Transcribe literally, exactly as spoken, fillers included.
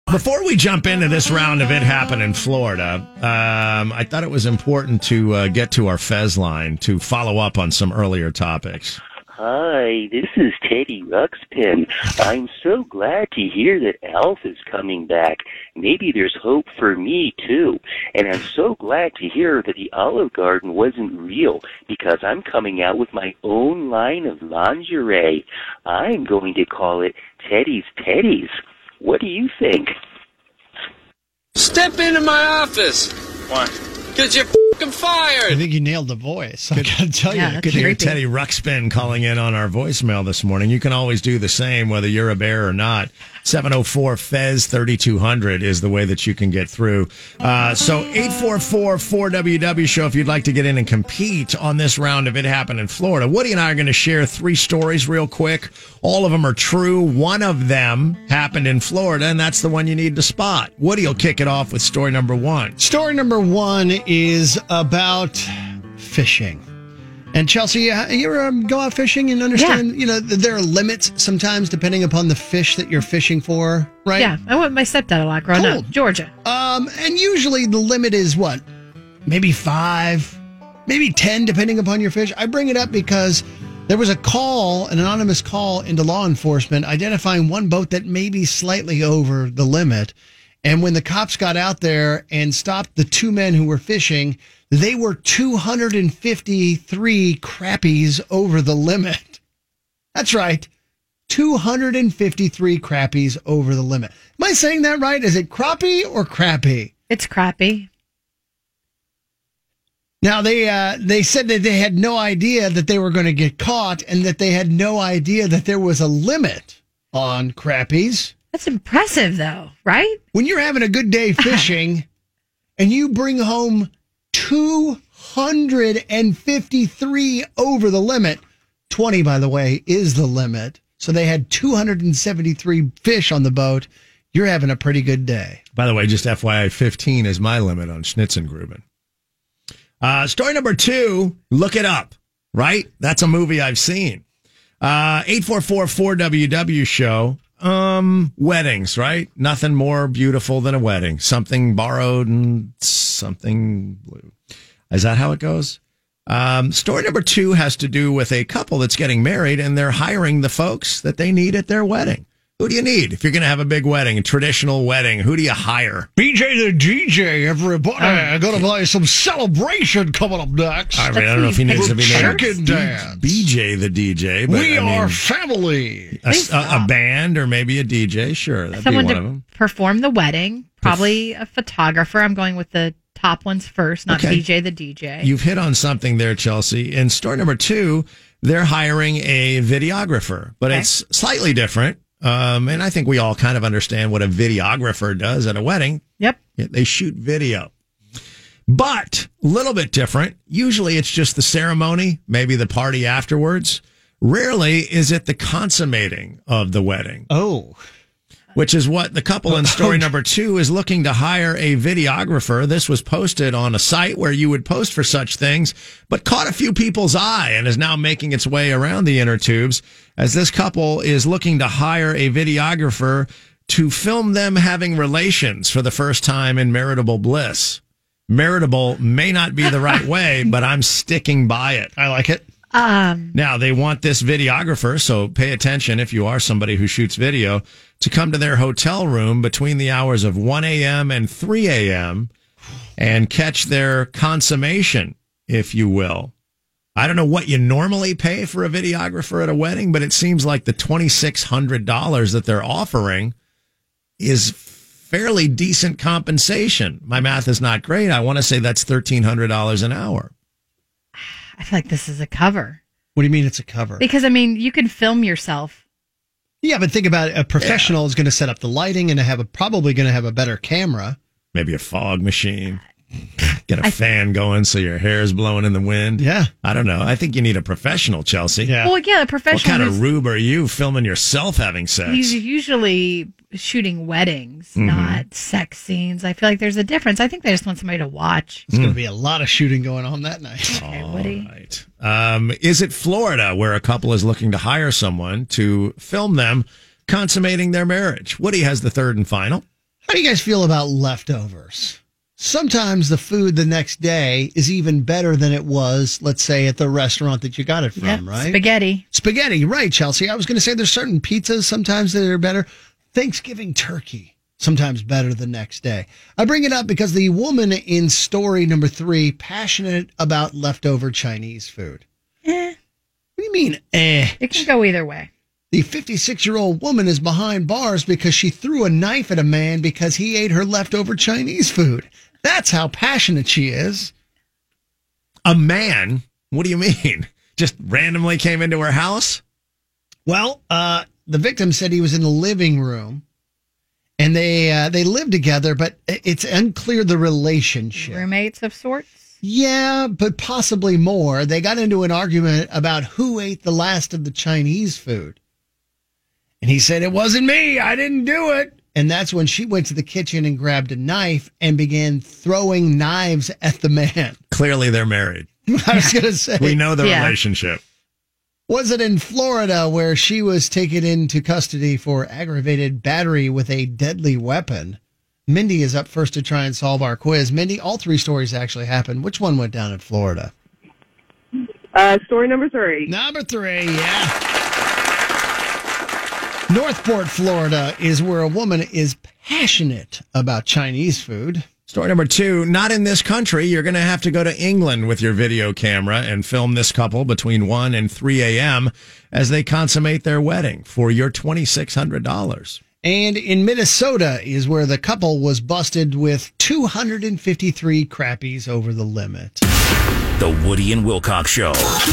Before we jump into this round of It Happened in Florida, um, I thought it was important to uh, get to our Fez line to follow up on some earlier topics. Hi, this is Teddy Ruxpin. I'm so glad to hear that Alf is coming back. Maybe there's hope for me, too. And I'm so glad to hear that the Olive Garden wasn't real, because I'm coming out with my own line of lingerie. I'm going to call it Teddy's Teddies. What do you think? Step into my office. Why? Because you're f***ing fired. I think you nailed the voice. I gotta tell Yeah, you. that's Good to hear creepy. Teddy Ruxpin calling in on our voicemail this morning. You can always do the same, whether you're a bear or not. seven oh four Fez thirty-two hundred is the way that you can get through. Uh, so eight four four four W W show if you'd like to get in and compete on this round of It Happened in Florida. Woody and I are going to share three stories real quick. All of them are true. One of them happened in Florida, and that's the one you need to spot. Woody will kick it off with story number one. Story number one is about fishing. And Chelsea, you you ever um, go out fishing and understand, Yeah. you know, that there are limits sometimes depending upon the fish that you're fishing for, right? Yeah, I went with my stepdad a lot growing Cool. up. Georgia. Um, and usually the limit is what? Maybe five, maybe ten, depending upon your fish. I bring it up because there was a call, an anonymous call into law enforcement identifying one boat that may be slightly over the limit. And when the cops got out there and stopped the two men who were fishing, they were two hundred fifty-three crappies over the limit. That's right. two hundred fifty-three crappies over the limit. Am I saying that right? Is it crappie or crappie? It's crappy. Now, they uh, they said that they had no idea that they were going to get caught and that they had no idea that there was a limit on crappies. That's impressive, though, right? When you're having a good day fishing and you bring home two hundred fifty-three over the limit, twenty, by the way, is the limit. So they had two hundred seventy-three fish on the boat. You're having a pretty good day. By the way, just F Y I, fifteen is my limit on Schnitzengruben. Uh, story number two, look it up, right? That's a movie I've seen. Uh, eight four four four W W show. Um, weddings, right? Nothing more beautiful than a wedding. Something borrowed and something blue. Is that how it goes? Um, story number two has to do with a couple that's getting married and they're hiring the folks that they need at their wedding. Who do you need if you're going to have a big wedding, a traditional wedding? Who do you hire? B J the D J, everybody. I'm going to play some celebration coming up next. I mean, I don't know if he needs to be named Chicken dance. B J the D J, but We I mean, are family. a, a, a band or maybe a D J. Sure, that'd Someone be one to of them. perform the wedding, probably a photographer. I'm going with the top ones first, not Okay. B J the D J. You've hit on something there, Chelsea. In story number two, they're hiring a videographer, but Okay. it's slightly different. Um, and I think we all kind of understand what a videographer does at a wedding. Yep. Yeah, they shoot video. But a little bit different. Usually it's just the ceremony, maybe the party afterwards. Rarely is it the consummating of the wedding, Oh. which is what the couple in story number two is looking to hire a videographer. This was posted on a site where you would post for such things, but caught a few people's eye and is now making its way around the inner tubes as this couple is looking to hire a videographer to film them having relations for the first time in maritable bliss. Maritable may not be the right way, but I'm sticking by it. I like it. Um, Now, they want this videographer, so pay attention if you are somebody who shoots video, to come to their hotel room between the hours of one a.m. and three a.m. and catch their consummation, if you will. I don't know what you normally pay for a videographer at a wedding, but it seems like the twenty-six hundred dollars that they're offering is fairly decent compensation. My math is not great. I want to say that's thirteen hundred dollars an hour. I feel like this is a cover. What do you mean it's a cover? Because, I mean, you can film yourself. Yeah, but think about it. A professional is going to set up the lighting and have a, probably going to have a better camera. Maybe a fog machine. Get a I, fan going so your hair is blowing in the wind. Yeah. I don't know. I think you need a professional, Chelsea. Yeah. Well, yeah, a professional. What kind of rube are you filming yourself having sex? He's usually shooting weddings, Mhm. not sex scenes. I feel like there's a difference. I think they just want somebody to watch. There's going to be a lot of shooting going on that night. Okay, All Woody. right. Um, is it Florida where a couple is looking to hire someone to film them consummating their marriage? Woody has the third and final. How do you guys feel about leftovers? Sometimes the food the next day is even better than it was, let's say, at the restaurant that you got it from, Yep, right? spaghetti. Spaghetti, right, Chelsea. I was going to say there's certain pizzas sometimes that are better. Thanksgiving turkey, sometimes better the next day. I bring it up because the woman in story number three, passionate about leftover Chinese food. Eh, What do you mean, eh? it can go either way. The fifty-six-year-old woman is behind bars because she threw a knife at a man because he ate her leftover Chinese food. That's how passionate she is. A man? What do you mean? Just randomly came into her house? Well, uh, the victim said he was in the living room, and they uh, they lived together, but it's unclear the relationship. Roommates of sorts. Yeah, but possibly more. They got into an argument about who ate the last of the Chinese food. And he said, it wasn't me. I didn't do it. And that's when she went to the kitchen and grabbed a knife and began throwing knives at the man. Clearly they're married. I was going to say. We know the Yeah. relationship. Was it in Florida where she was taken into custody for aggravated battery with a deadly weapon? Mindy is up first to try and solve our quiz. Mindy, all three stories actually happened. Which one went down in Florida? Uh, story number three. Number three, yeah. Northport, Florida is where a woman is passionate about Chinese food. Story number two, not in this country. You're going to have to go to England with your video camera and film this couple between one and three a.m. as they consummate their wedding for your twenty-six hundred dollars. And in Minnesota is where the couple was busted with two hundred fifty-three crappies over the limit. The Woody and Wilcox Show.